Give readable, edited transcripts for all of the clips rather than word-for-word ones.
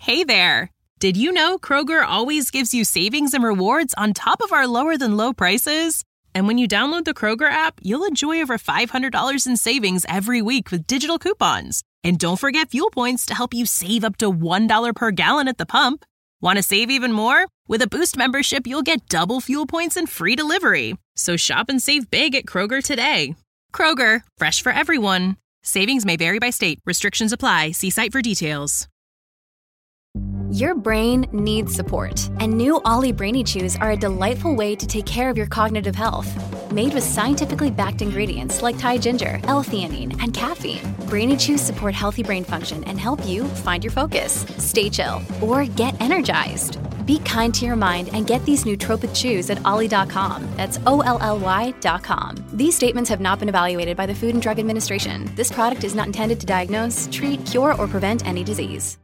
Hey there! Did you know Kroger always gives you savings and rewards on top of our lower-than-low prices? And when you download the Kroger app, you'll enjoy over $500 in savings every week with digital coupons. And don't forget fuel points to help you save up to $1 per gallon at the pump. Want to save even more? With a Boost membership, you'll get double fuel points and free delivery. So shop and save big at Kroger today. Kroger, fresh for everyone. Savings may vary by state. Restrictions apply. See site for details. Your brain needs support, and new Ollie Brainy Chews are a delightful way to take care of your cognitive health. Made with scientifically backed ingredients like Thai ginger, L-theanine, and caffeine, Brainy Chews support healthy brain function and help you find your focus, stay chill, or get energized. Be kind to your mind and get these nootropic chews at ollie.com. That's OLLY.com. These statements have not been evaluated by the Food and Drug Administration. This product is not intended to diagnose, treat, cure, or prevent any disease.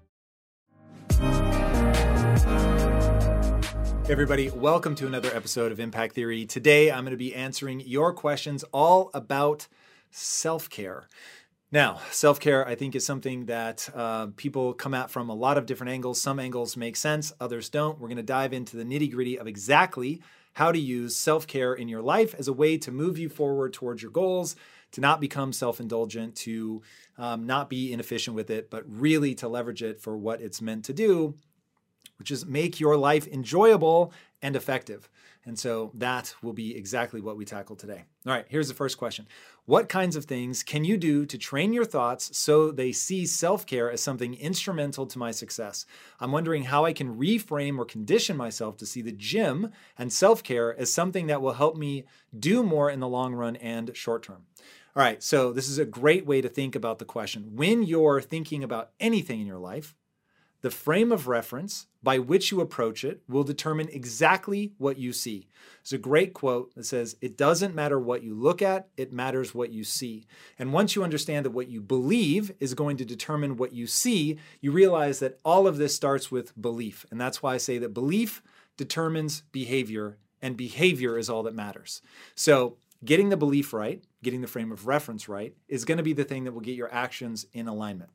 Hey everybody, welcome to another episode of Impact Theory. Today I'm going to be answering your questions all about self-care. Now, self-care I think is something that people come at from a lot of different angles. Some angles make sense, others don't. We're going to dive into the nitty-gritty of exactly how to use self-care in your life as a way to move you forward towards your goals, to not become self-indulgent, to not be inefficient with it, but really to leverage it for what it's meant to do, which is make your life enjoyable and effective. And so that will be exactly what we tackle today. All right, here's the first question. What kinds of things can you do to train your thoughts so they see self-care as something instrumental to my success? I'm wondering how I can reframe or condition myself to see the gym and self-care as something that will help me do more in the long run and short term. All right, so this is a great way to think about the question. When you're thinking about anything in your life, the frame of reference by which you approach it will determine exactly what you see. There's a great quote that says, "It doesn't matter what you look at, it matters what you see." And once you understand that what you believe is going to determine what you see, you realize that all of this starts with belief. And that's why I say that belief determines behavior, and behavior is all that matters. So getting the belief right, getting the frame of reference right, is going to be the thing that will get your actions in alignment.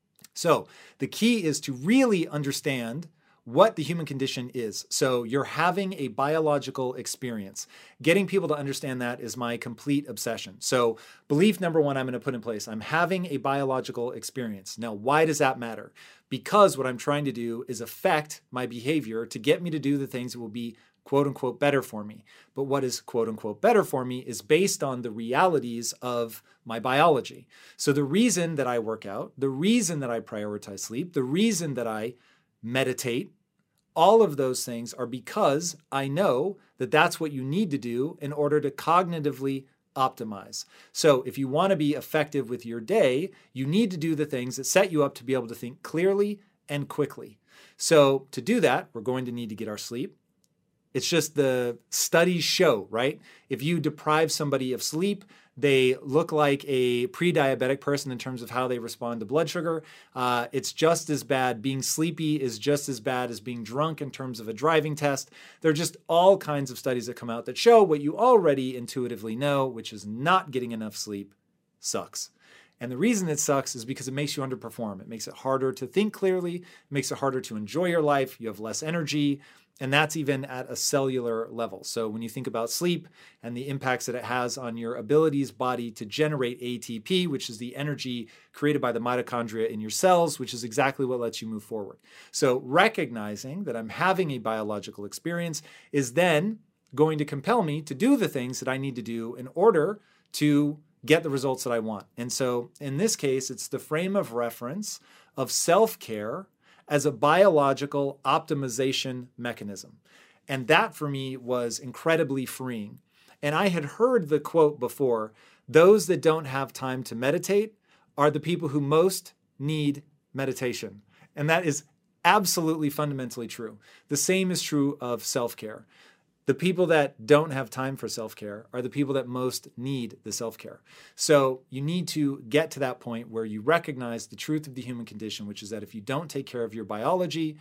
So the key is to really understand what the human condition is. So you're having a biological experience. Getting people to understand that is my complete obsession. So belief number one, I'm going to put in place. I'm having a biological experience. Now, why does that matter? Because what I'm trying to do is affect my behavior to get me to do the things that will be quote unquote better for me. But what is quote unquote better for me is based on the realities of my biology. So the reason that I work out, the reason that I prioritize sleep, the reason that I meditate, all of those things are because I know that that's what you need to do in order to cognitively optimize. So if you want to be effective with your day, you need to do the things that set you up to be able to think clearly and quickly. So to do that, we're going to need to get our sleep. It's just the studies show, right? If you deprive somebody of sleep, they look like a pre-diabetic person in terms of how they respond to blood sugar. It's just as bad. Being sleepy is just as bad as being drunk in terms of a driving test. There are just all kinds of studies that come out that show what you already intuitively know, which is not getting enough sleep sucks. And the reason it sucks is because it makes you underperform. It makes it harder to think clearly. It makes it harder to enjoy your life. You have less energy. And that's even at a cellular level. So when you think about sleep and the impacts that it has on your abilities body to generate ATP, which is the energy created by the mitochondria in your cells, which is exactly what lets you move forward. So recognizing that I'm having a biological experience is then going to compel me to do the things that I need to do in order to get the results that I want. And so in this case, it's the frame of reference of self-care as a biological optimization mechanism. And that for me was incredibly freeing. And I had heard the quote before, those that don't have time to meditate are the people who most need meditation. And that is absolutely fundamentally true. The same is true of self-care. The people that don't have time for self-care are the people that most need the self-care. So you need to get to that point where you recognize the truth of the human condition, which is that if you don't take care of your biology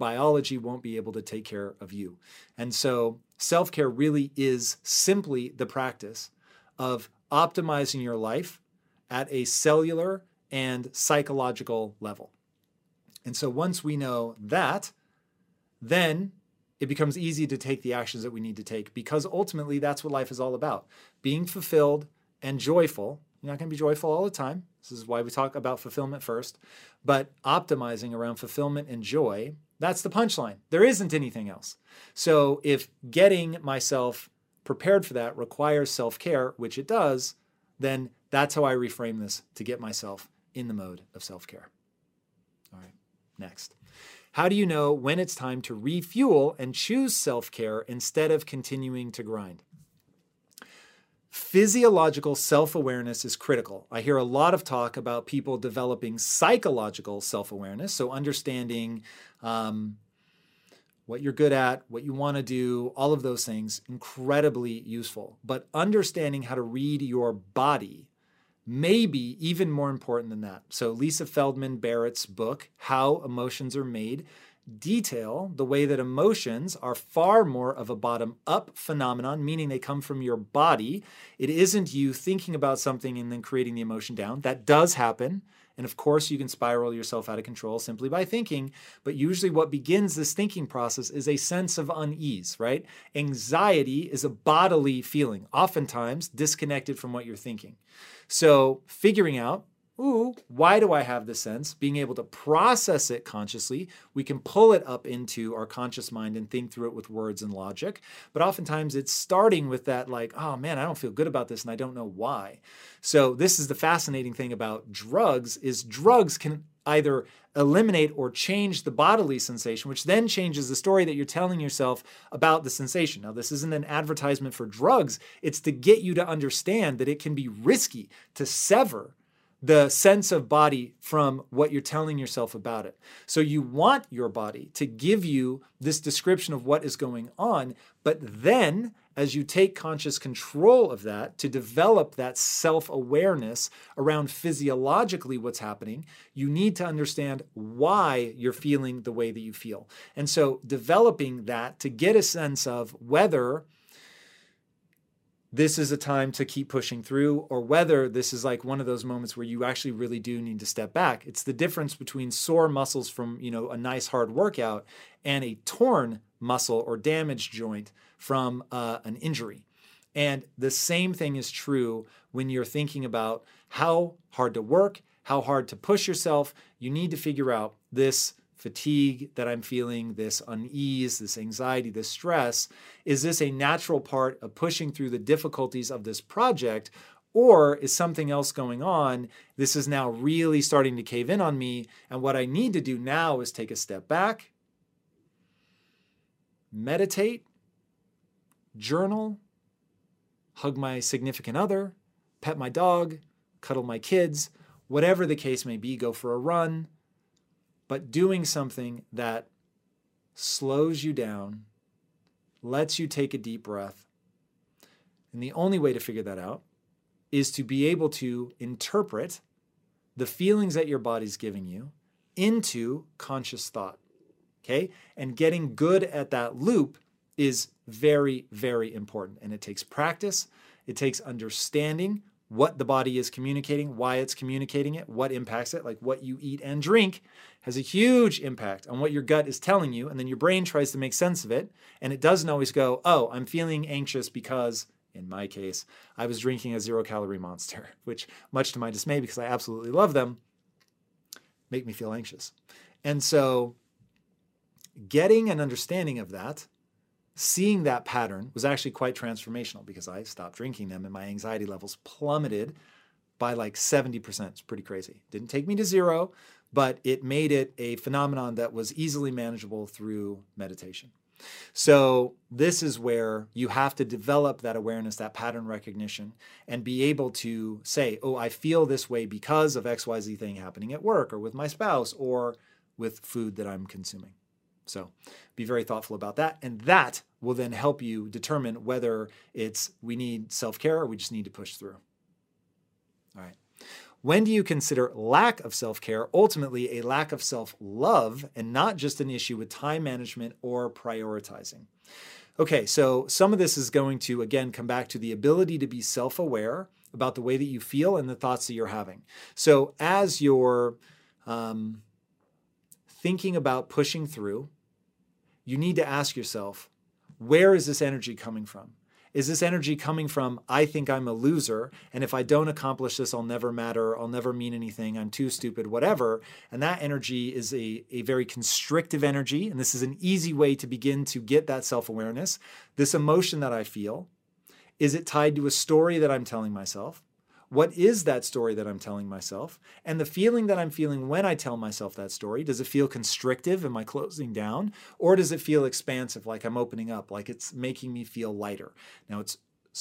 won't be able to take care of you. And so self-care really is simply the practice of optimizing your life at a cellular and psychological level. And so once we know that, then it becomes easy to take the actions that we need to take, because ultimately that's what life is all about. Being fulfilled and joyful. You're not going to be joyful all the time. This is why we talk about fulfillment first. But optimizing around fulfillment and joy, that's the punchline. There isn't anything else. So if getting myself prepared for that requires self-care, which it does, then that's how I reframe this to get myself in the mode of self-care. All right, next. How do you know when it's time to refuel and choose self-care instead of continuing to grind? Physiological self-awareness is critical. I hear a lot of talk about people developing psychological self-awareness, so understanding what you're good at, what you want to do, all of those things, incredibly useful. But understanding how to read your body may be even more important than that. So Lisa Feldman Barrett's book, How Emotions Are Made, detail the way that emotions are far more of a bottom-up phenomenon, meaning they come from your body. It isn't you thinking about something and then creating the emotion down. That does happen. And of course, you can spiral yourself out of control simply by thinking. But usually what begins this thinking process is a sense of unease, right? Anxiety is a bodily feeling, oftentimes disconnected from what you're thinking. So figuring out, why do I have this sense? Being able to process it consciously, we can pull it up into our conscious mind and think through it with words and logic. But oftentimes it's starting with that like, oh man, I don't feel good about this and I don't know why. So this is the fascinating thing about drugs, is drugs can either eliminate or change the bodily sensation, which then changes the story that you're telling yourself about the sensation. Now, this isn't an advertisement for drugs. It's to get you to understand that it can be risky to sever the sense of body from what you're telling yourself about it. So you want your body to give you this description of what is going on, but then as you take conscious control of that to develop that self-awareness around physiologically what's happening, you need to understand why you're feeling the way that you feel. And so developing that to get a sense of whether this is a time to keep pushing through, or whether this is like one of those moments where you actually really do need to step back. It's the difference between sore muscles from, a nice hard workout and a torn muscle or damaged joint from an injury. And the same thing is true when you're thinking about how hard to work, how hard to push yourself. You need to figure out this fatigue that I'm feeling, this unease, this anxiety, this stress. Is this a natural part of pushing through the difficulties of this project, or is something else going on? This is now really starting to cave in on me, and what I need to do now is take a step back, meditate, journal, hug my significant other, pet my dog, cuddle my kids, whatever the case may be, go for a run, but doing something that slows you down, lets you take a deep breath. And the only way to figure that out is to be able to interpret the feelings that your body's giving you into conscious thought, okay? And getting good at that loop is very, very important. And it takes practice. It takes understanding what the body is communicating, why it's communicating it, what impacts it, like what you eat and drink has a huge impact on what your gut is telling you. And then your brain tries to make sense of it. And it doesn't always go, oh, I'm feeling anxious because, in my case, I was drinking a 0-calorie Monster, which, much to my dismay, because I absolutely love them, make me feel anxious. And so getting an understanding of that, seeing that pattern, was actually quite transformational, because I stopped drinking them and my anxiety levels plummeted by like 70%. It's pretty crazy. Didn't take me to zero, but it made it a phenomenon that was easily manageable through meditation. So this is where you have to develop that awareness, that pattern recognition, and be able to say, oh, I feel this way because of XYZ thing happening at work or with my spouse or with food that I'm consuming. So be very thoughtful about that. And that will then help you determine whether it's we need self-care or we just need to push through. All right. When do you consider lack of self-care ultimately a lack of self-love and not just an issue with time management or prioritizing? Okay, so some of this is going to, again, come back to the ability to be self-aware about the way that you feel and the thoughts that you're having. So as you're thinking about pushing through, you need to ask yourself, where is this energy coming from? Is this energy coming from, I think I'm a loser, and if I don't accomplish this, I'll never matter, I'll never mean anything, I'm too stupid, whatever. And that energy is a very constrictive energy, and this is an easy way to begin to get that self-awareness. This emotion that I feel, is it tied to a story that I'm telling myself? What is that story that I'm telling myself? And the feeling that I'm feeling when I tell myself that story, does it feel constrictive? Am I closing down? Or does it feel expansive, like I'm opening up, like it's making me feel lighter? Now, it's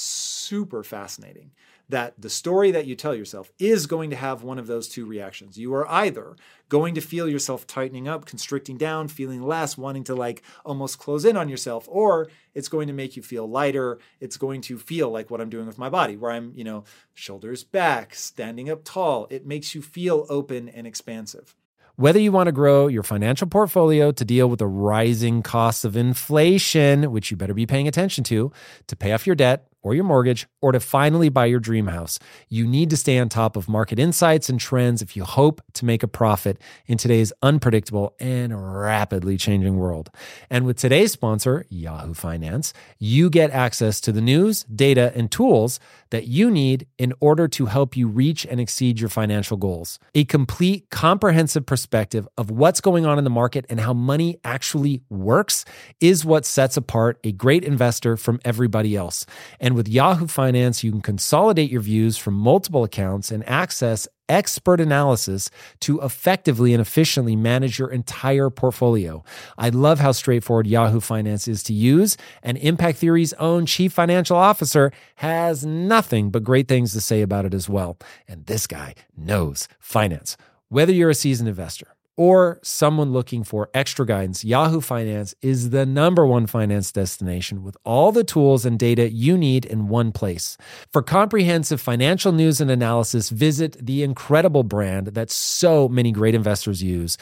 super fascinating that the story that you tell yourself is going to have one of those two reactions. You are either going to feel yourself tightening up, constricting down, feeling less, wanting to like almost close in on yourself, or it's going to make you feel lighter. It's going to feel like what I'm doing with my body, where I'm, shoulders back, standing up tall. It makes you feel open and expansive. Whether you want to grow your financial portfolio to deal with the rising costs of inflation, which you better be paying attention to pay off your debt or your mortgage, or to finally buy your dream house, you need to stay on top of market insights and trends if you hope to make a profit in today's unpredictable and rapidly changing world. And with today's sponsor, Yahoo Finance, you get access to the news, data, and tools that you need in order to help you reach and exceed your financial goals. A complete, comprehensive perspective of what's going on in the market and how money actually works is what sets apart a great investor from everybody else. And with Yahoo Finance, you can consolidate your views from multiple accounts and access expert analysis to effectively and efficiently manage your entire portfolio. I love how straightforward Yahoo Finance is to use, and Impact Theory's own chief financial officer has nothing but great things to say about it as well. And this guy knows finance. Whether you're a seasoned investor or someone looking for extra guidance, Yahoo Finance is the #1 finance destination with all the tools and data you need in one place. For comprehensive financial news and analysis, visit the incredible brand that so many great investors use,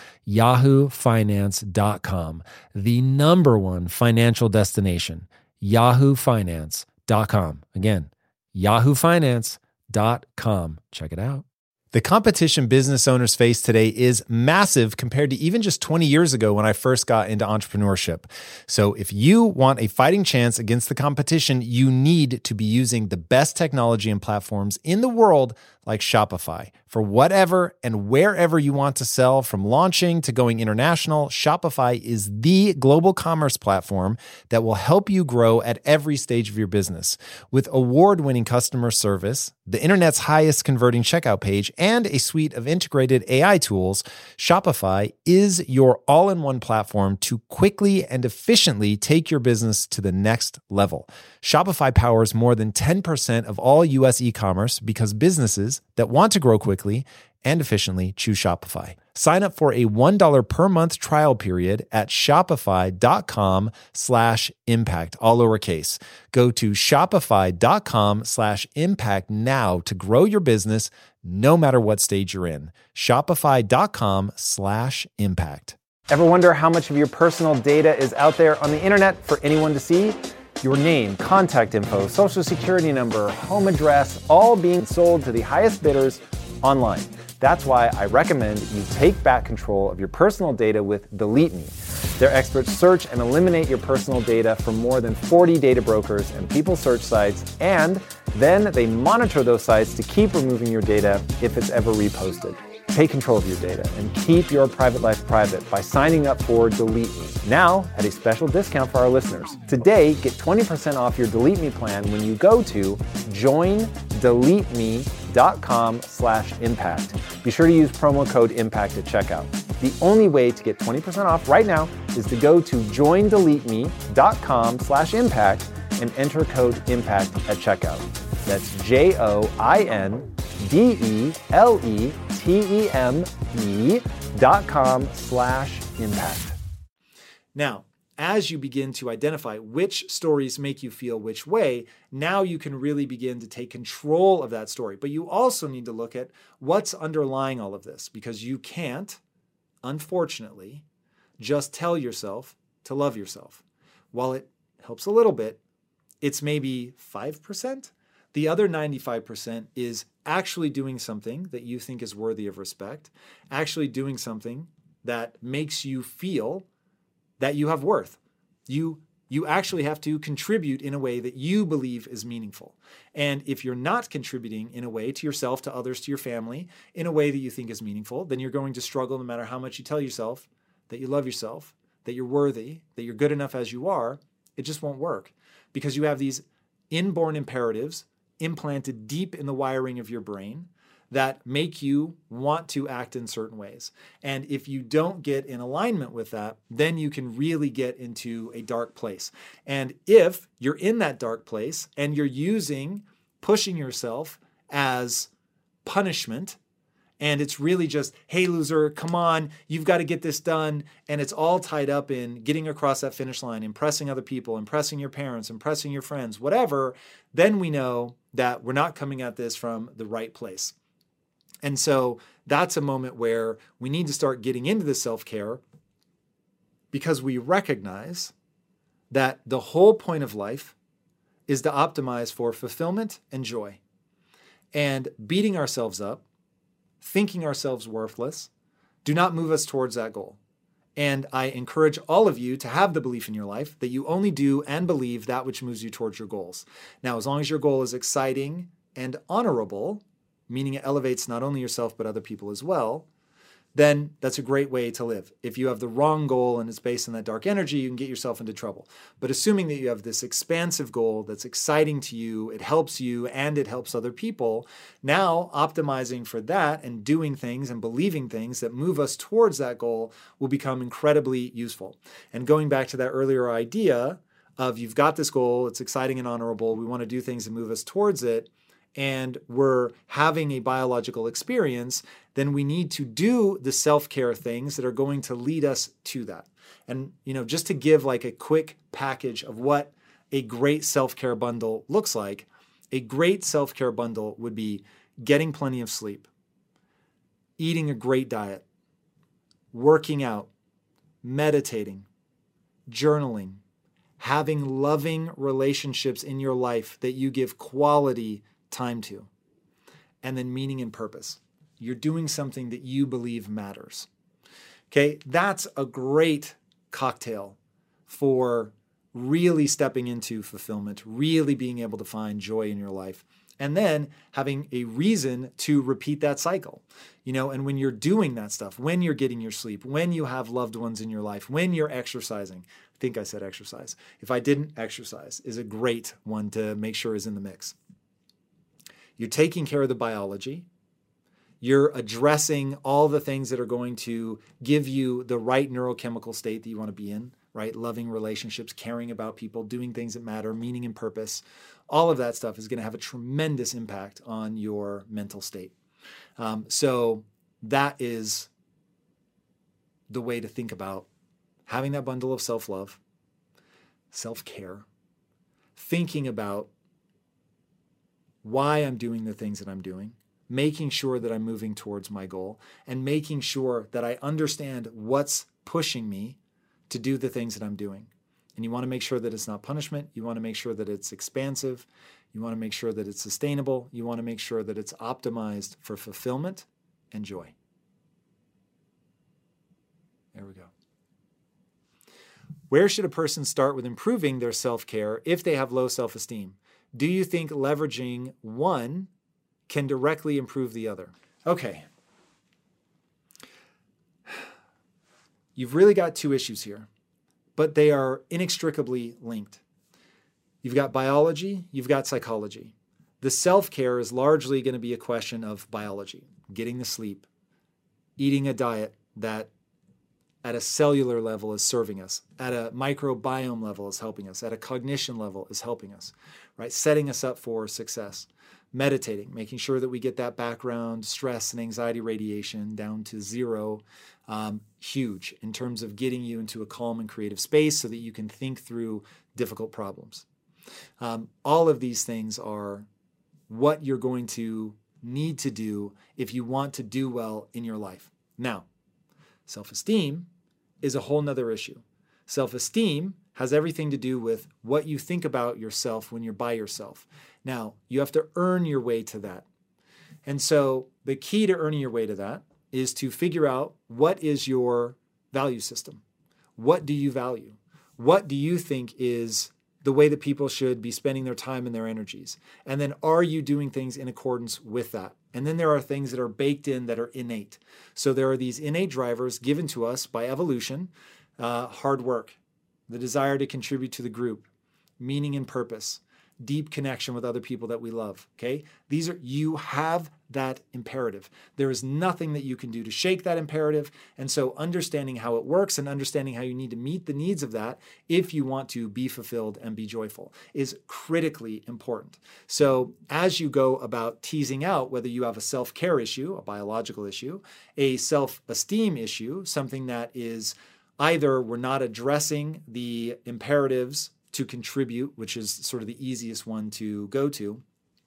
yahoofinance.com, the #1 financial destination, yahoofinance.com. Again, yahoofinance.com. Check it out. The competition business owners face today is massive compared to even just 20 years ago when I first got into entrepreneurship. So if you want a fighting chance against the competition, you need to be using the best technology and platforms in the world like Shopify. For whatever and wherever you want to sell, from launching to going international, Shopify is the global commerce platform that will help you grow at every stage of your business. With award-winning customer service, the internet's highest converting checkout page, and a suite of integrated AI tools, Shopify is your all-in-one platform to quickly and efficiently take your business to the next level. Shopify powers more than 10% of all U.S. e-commerce because businesses that want to grow quickly and efficiently choose Shopify. Sign up for a $1 per month trial period at shopify.com/impact, all lowercase. Go to shopify.com/impact now to grow your business no matter what stage you're in. Shopify.com/impact. Ever wonder how much of your personal data is out there on the internet for anyone to see? Your name, contact info, social security number, home address, all being sold to the highest bidders online. That's why I recommend you take back control of your personal data with Delete Me. Their experts search and eliminate your personal data from more than 40 data brokers and people search sites, and then they monitor those sites to keep removing your data if it's ever reposted. Take control of your data and keep your private life private by signing up for Delete Me. Now, at a special discount for our listeners. Today, get 20% off your Delete Me plan when you go to joindeleteme.com/impact. Be sure to use promo code IMPACT at checkout. The only way to get 20% off right now is to go to joindeleteme.com/impact and enter code IMPACT at checkout. That's joindeleteme.com/impact. Now, as you begin to identify which stories make you feel which way, now you can really begin to take control of that story. But you also need to look at what's underlying all of this, because you can't, unfortunately, just tell yourself to love yourself. While it helps a little bit, it's maybe 5%. The other 95% is actually doing something that you think is worthy of respect, actually doing something that makes you feel that you have worth. You actually have to contribute in a way that you believe is meaningful. And if you're not contributing in a way to yourself, to others, to your family, in a way that you think is meaningful, then you're going to struggle no matter how much you tell yourself that you love yourself, that you're worthy, that you're good enough as you are. It just won't work because you have these inborn imperatives implanted deep in the wiring of your brain that make you want to act in certain ways. And if you don't get in alignment with that, then you can really get into a dark place. And if you're in that dark place and you're pushing yourself as punishment, and it's really just, hey, loser, come on, you've got to get this done. And it's all tied up in getting across that finish line, impressing other people, impressing your parents, impressing your friends, whatever, then we know that we're not coming at this from the right place. And so that's a moment where we need to start getting into the self-care because we recognize that the whole point of life is to optimize for fulfillment and joy. And beating ourselves up, thinking ourselves worthless, do not move us towards that goal. And I encourage all of you to have the belief in your life that you only do and believe that which moves you towards your goals. Now, as long as your goal is exciting and honorable, meaning it elevates not only yourself but other people as well, then that's a great way to live. If you have the wrong goal and it's based on that dark energy, you can get yourself into trouble. But assuming that you have this expansive goal that's exciting to you, it helps you and it helps other people, now optimizing for that and doing things and believing things that move us towards that goal will become incredibly useful. And going back to that earlier idea of you've got this goal, it's exciting and honorable, we want to do things that move us towards it, and we're having a biological experience, then we need to do the self-care things that are going to lead us to that. And, just to give like a quick package of what a great self-care bundle looks like, a great self-care bundle would be getting plenty of sleep, eating a great diet, working out, meditating, journaling, having loving relationships in your life that you give quality time to, and then meaning and purpose. You're doing something that you believe matters. Okay, that's a great cocktail for really stepping into fulfillment, really being able to find joy in your life, and then having a reason to repeat that cycle. And when you're doing that stuff, when you're getting your sleep, when you have loved ones in your life, when you're exercising, I think I said exercise. If I didn't, exercise is a great one to make sure is in the mix. You're taking care of the biology. You're addressing all the things that are going to give you the right neurochemical state that you want to be in, right? Loving relationships, caring about people, doing things that matter, meaning and purpose. All of that stuff is going to have a tremendous impact on your mental state. So that is the way to think about having that bundle of self-love, self-care, thinking about why I'm doing the things that I'm doing, making sure that I'm moving towards my goal, and making sure that I understand what's pushing me to do the things that I'm doing. And you want to make sure that it's not punishment. You want to make sure that it's expansive. You want to make sure that it's sustainable. You want to make sure that it's optimized for fulfillment and joy. There we go. Where should a person start with improving their self-care if they have low self-esteem? Do you think leveraging one can directly improve the other? Okay. You've really got two issues here, but they are inextricably linked. You've got biology, you've got psychology. The self-care is largely going to be a question of biology, getting the sleep, eating a diet that at a cellular level is serving us, at a microbiome level is helping us, at a cognition level is helping us, right? Setting us up for success. Meditating, making sure that we get that background stress and anxiety radiation down to zero, huge in terms of getting you into a calm and creative space so that you can think through difficult problems. All of these things are what you're going to need to do if you want to do well in your life. Now, self-esteem is a whole nother issue. Self-esteem has everything to do with what you think about yourself when you're by yourself. Now, you have to earn your way to that. And so the key to earning your way to that is to figure out what is your value system. What do you value? What do you think is the way that people should be spending their time and their energies? And then are you doing things in accordance with that? And then there are things that are baked in that are innate. So there are these innate drivers given to us by evolution, hard work, the desire to contribute to the group, meaning and purpose, deep connection with other people that we love, okay? You have that imperative. There is nothing that you can do to shake that imperative. And so understanding how it works and understanding how you need to meet the needs of that if you want to be fulfilled and be joyful is critically important. So as you go about teasing out whether you have a self-care issue, a biological issue, a self-esteem issue, something that is either we're not addressing the imperatives to contribute, which is sort of the easiest one to go to,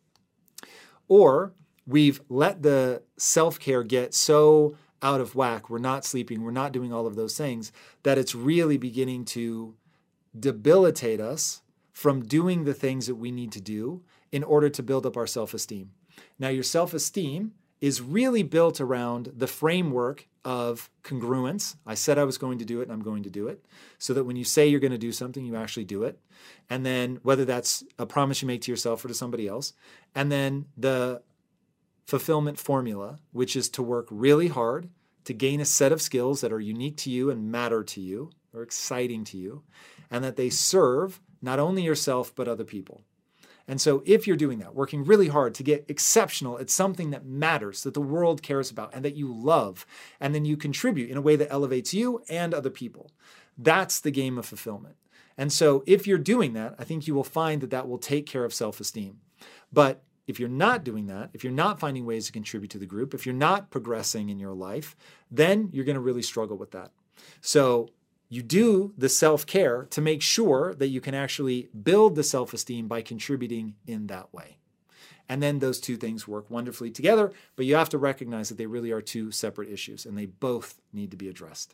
or we've let the self-care get so out of whack, we're not sleeping, we're not doing all of those things, that it's really beginning to debilitate us from doing the things that we need to do in order to build up our self-esteem. Now, your self-esteem is really built around the framework of congruence. I said I was going to do it and I'm going to do it. So that when you say you're going to do something, you actually do it. And then whether that's a promise you make to yourself or to somebody else. And then the fulfillment formula, which is to work really hard to gain a set of skills that are unique to you and matter to you or exciting to you, and that they serve not only yourself but other people. And so if you're doing that, working really hard to get exceptional at something that matters, that the world cares about and that you love, and then you contribute in a way that elevates you and other people, that's the game of fulfillment. And so if you're doing that, I think you will find that that will take care of self-esteem. But if you're not doing that, if you're not finding ways to contribute to the group, if you're not progressing in your life, then you're going to really struggle with that. So you do the self-care to make sure that you can actually build the self-esteem by contributing in that way. And then those two things work wonderfully together, but you have to recognize that they really are two separate issues and they both need to be addressed.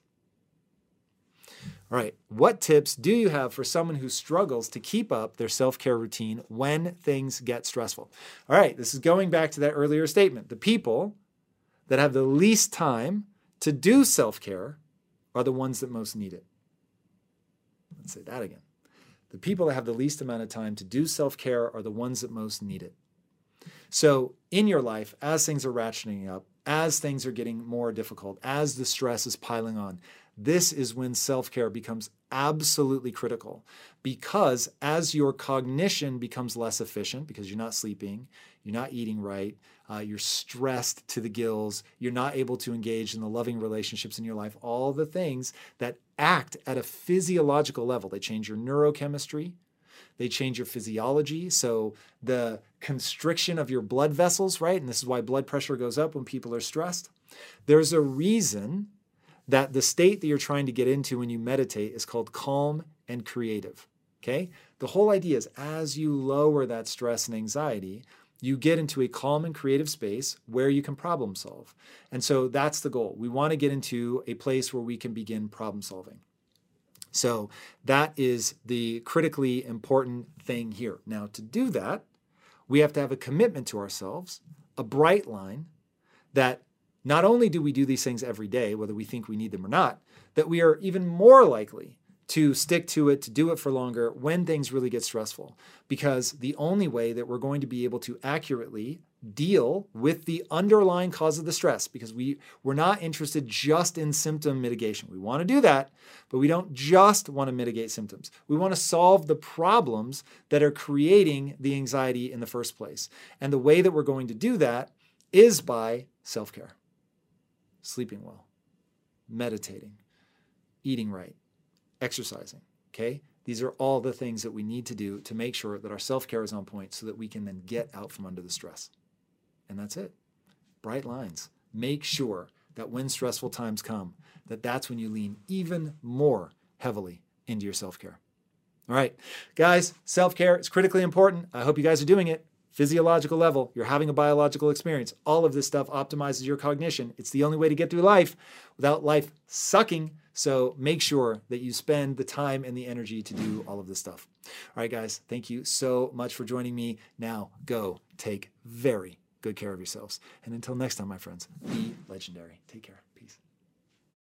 All right, what tips do you have for someone who struggles to keep up their self-care routine when things get stressful? All right, this is going back to that earlier statement. The people that have the least time to do self-care are the ones that most need it. Let's say that again. The people that have the least amount of time to do self-care are the ones that most need it. So in your life, as things are ratcheting up, as things are getting more difficult, as the stress is piling on, this is when self-care becomes absolutely critical, because as your cognition becomes less efficient, because you're not sleeping, you're not eating right, you're stressed to the gills, you're not able to engage in the loving relationships in your life, all the things that act at a physiological level. They change your neurochemistry, they change your physiology. So the constriction of your blood vessels, right? And this is why blood pressure goes up when people are stressed. There's a reason that the state that you're trying to get into when you meditate is called calm and creative, okay? The whole idea is as you lower that stress and anxiety, you get into a calm and creative space where you can problem solve. And so that's the goal. We want to get into a place where we can begin problem solving. So that is the critically important thing here. Now, to do that, we have to have a commitment to ourselves, a bright line that not only do we do these things every day, whether we think we need them or not, that we are even more likely to stick to it, to do it for longer when things really get stressful. Because the only way that we're going to be able to accurately deal with the underlying cause of the stress, because we're not interested just in symptom mitigation. We want to do that, but we don't just want to mitigate symptoms. We want to solve the problems that are creating the anxiety in the first place. And the way that we're going to do that is by self-care. Sleeping well, meditating, eating right, exercising, okay? These are all the things that we need to do to make sure that our self-care is on point so that we can then get out from under the stress. And that's it. Bright lines. Make sure that when stressful times come, that's when you lean even more heavily into your self-care. All right, guys, self-care is critically important. I hope you guys are doing it. Physiological level, you're having a biological experience. All of this stuff optimizes your cognition. It's the only way to get through life without life sucking. So make sure that you spend the time and the energy to do all of this stuff. All right, guys, thank you so much for joining me. Now go take very good care of yourselves. And until next time, my friends, be legendary. Take care.